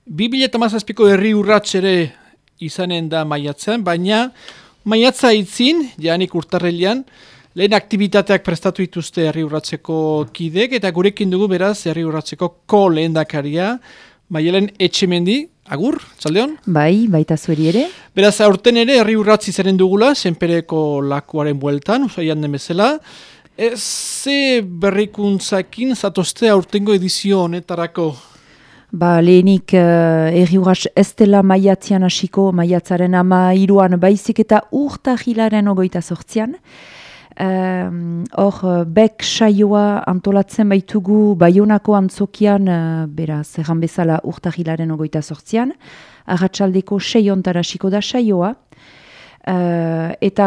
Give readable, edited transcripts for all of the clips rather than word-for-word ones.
2017ko herri urrats ere izanen da maiatzean, baina maiatza itzin, janik urtarrilean, lehen aktivitateak prestatu dituzte herri urratzeko kideek, eta gurekin dugu beraz herri urratzeko lehendakaria, Maialen Etxemendi, agur, txaldeon? Bai, baita zueri ere. Beraz, aurten ere herri urratzi zeren dugula, senpereko lakuaren bueltan, usaian demezela. Ze berrikuntzakin zatozte aurtengo edizio honetarako? Lehenik herri urratz ez dela maiatzean hasiko, maiatzaren 13an baizik eta urtarrilaren 28an. Bek saioa antolatzen baitugu Baionako antzokian, beraz, erran bezala urtarrilaren 28an, arratsaldeko 6 hasiko da saioa. Eta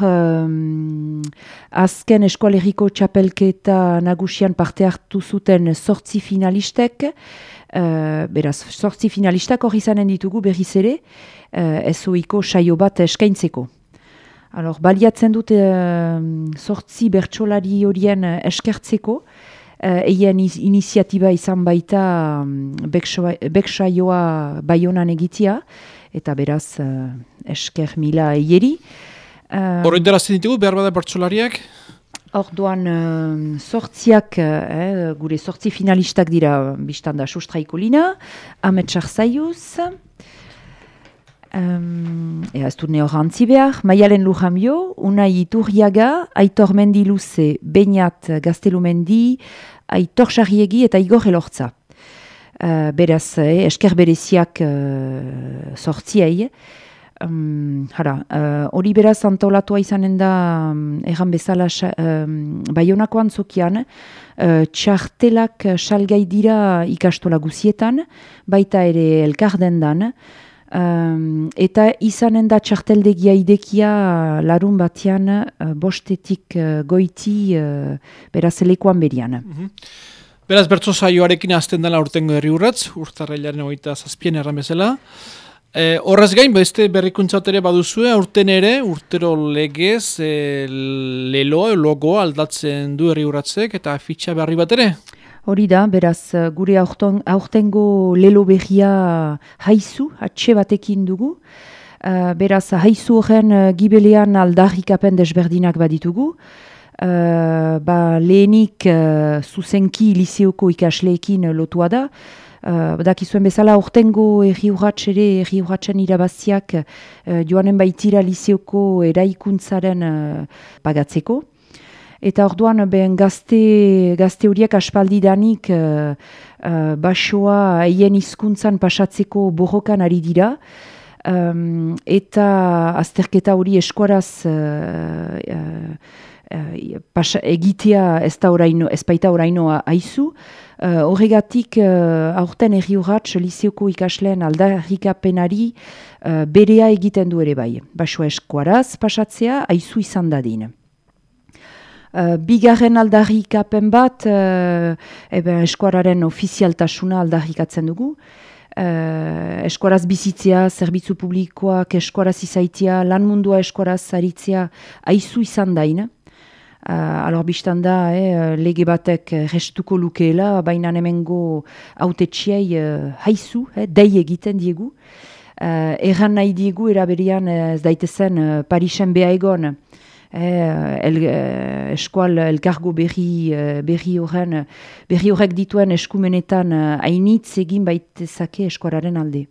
azken eskualeriko txapelketa nagusian parte hartu zuten 8 finalistek, beraz, 8 finalistak hor izanen ditugu berriz ere, ezoiko saio bat eskaintzeko. Baliatzen dut 8 bertsolari horien eskertzeko, eien iniziatiba izan baita bek saioa Baionan egitea, eta beraz esker mila eieri. Horretarazten ditugu, behar bada bertsolariak? Orduan, 8ak, gure 8 finalistak dira, biztanda Sustraiko Lina, Ametsar Zaiuz, ez dut nehor antzi behar, Maialen Lujambio, Unai Iturriaga, Aitor Mendiluze, Beñat Gaztelumendi, Aitor Sarriegi eta Igor Elortza. Beraz, esker bereziak 8ei. Hori beraz antolatua izanen da erran bezala Baionako antzokian, txartelak salgai dira ikastola guzietan, baita ere elkardendan, eta izanen da txarteldegia idekia larun batean bostetik goiti beraz elekoan berian. Beraz, bertso saioarekin azten dela urtengo herri urratz, urtarrilaren 27 erran bezala. Horrez gain, beste berrikuntza ere baduzue, aurten ere, urtero legez, logoa aldatzen du herri urratzek, eta fitxa berri bat ere? Hori da, beraz, gure aurtengo lelo berria haizu, atxe batekin dugu. Beraz, haizu horren gibelean aldarrikapen desberdinak baditugu. Lehenik zuzenki liseoko ikasleekin lotua da. Dakizuen bezala, aurtengo herri urratzen irabaziak joanen baitira liseoko eraikuntzaren pagatzeko. Eta orduan gazte horiek aspaldidanik basoa haien hizkuntzan pasatzeko borrokan ari dira. Eta azterketa hori eskuaraz egitea ez baita oraino haizu. Horregatik aurten herri urratz liseoko ikasleen aldarrikapenari berea egiten du ere bai. Basoa eskuaraz pasatzea haizu izan dadin. Bigarren aldarrikapen bat, eskuararen ofizialtasuna aldarrikatzen dugu. Eskuaraz bizitzea, zerbitzu publikoak eskuaraz izaitea, lan mundua eskuaraz aritzea, haizu izan dain. Biztanda, lege batek restuko lukeela, baina hemengo autetxiei haizu, dei egiten diegu. Erran nahi diegu, eraberian ez daitezen Parisen beha egon, eskual elkargo berri horrek dituen eskumenetan hainitz egin baitezake eskuararen alde.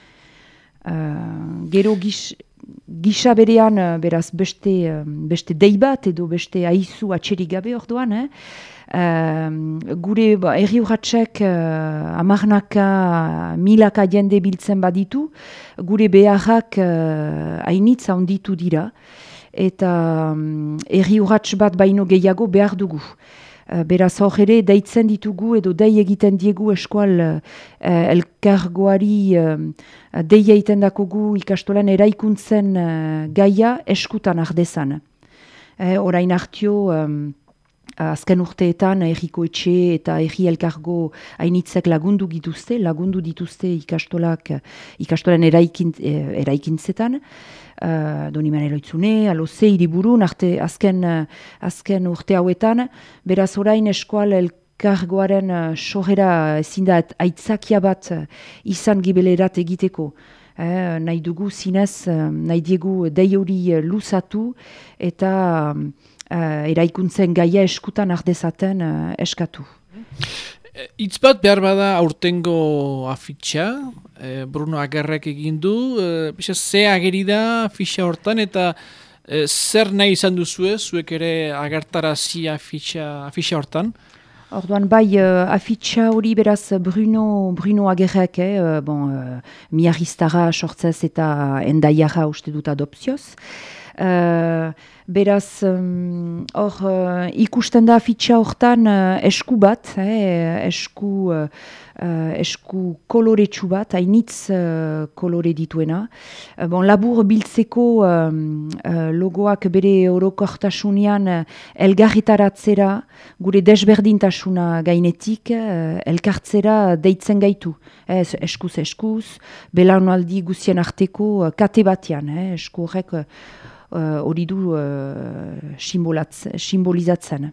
Gero gisa berean, beraz beste dei bat edo beste haizu atxerik gabe orduan, gure herri urratsek amarnaka, milaka jende biltzen baditu, gure beharrak hainitz handitu dira. Eta herri urrats bat baino gehiago behar dugu. Beraz hor ere deitzen ditugu edo dei egiten diegu eskual elkargoari dei egiten dakogu ikastolan eraikuntzen gaia eskutan ardezan. Orain hartio azken urteetan herriko etxe eta herri elkargo hainitzek lagundu dituzte ikastolan eraikintzetan. Doniman Eloitzune, Aloze, Hiriburun, azken urte hauetan, beraz orain eskual elkargoaren sorrera ezin da aitzakia bat izan gibelerat egiteko. Nahi dugu zinez, nahi diegu dei hori luzatu eta eraikuntzen gaia eskutan ardezaten eskatu. Hitz bat behar bada aurtengo afitxa, Bruno Agerrek egin du, ze ageri da afitxa hortan eta zer nahi izan duzue, zuek ere agertarazi afitxa hortan? Orduan bai, afitxa hori beraz Bruno Agerrek, miarriztara sortzez eta endaiara uste dut adopzioz. Beraz, ikusten da afitxa hortan esku bat, esku koloretsu bat, hainitz kolore dituena. Labur biltzeko logoak bere orokortasunean elgarritaratzera, gure desberdintasuna gainetik, elkartzera deitzen gaitu. Eskuz, belaunaldi guztien arteko kate batean, esku horrek hori du simbolizatzen.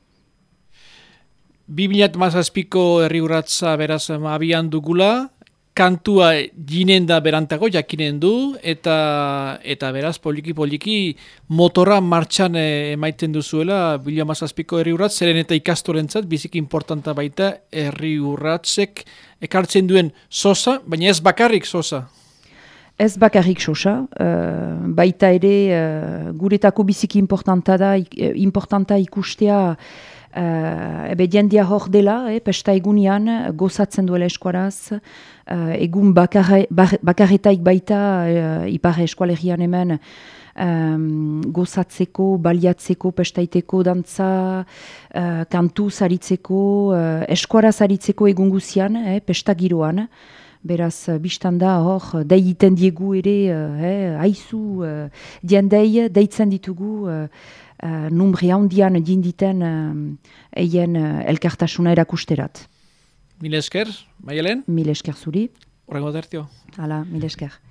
2017ko herri urratsa beraz abian dugula, kantua ginen da berantago jakinen du, eta beraz poliki motorra martxan emaiten duzuela 2017ko herri urratz, zeren eta ikastorentzat biziki importanta baita herri urratzek ekartzen duen sosa, baina ez bakarrik sosa. Ez bakarrik sosa, baita ere guretako biziki importanta ikustea jendia hor dela, pesta egunean, gozatzen duela eskuaraz, egun bakarretaik baita ipar eskualerian hemen gozatzeko, baliatzeko, pestaiteko, dantza, kantu zaritzeko, eskuaraz zaritzeko egun guzian, pesta giroan. Beraz, biztan da hor, deiten diegu ere, haizu, deitzen ditugu, numbri handian dinditen eien elkartasuna erakusterat. Mil esker, Maialen? Mil esker zuri. Horrengo tertio. Hala, mil esker.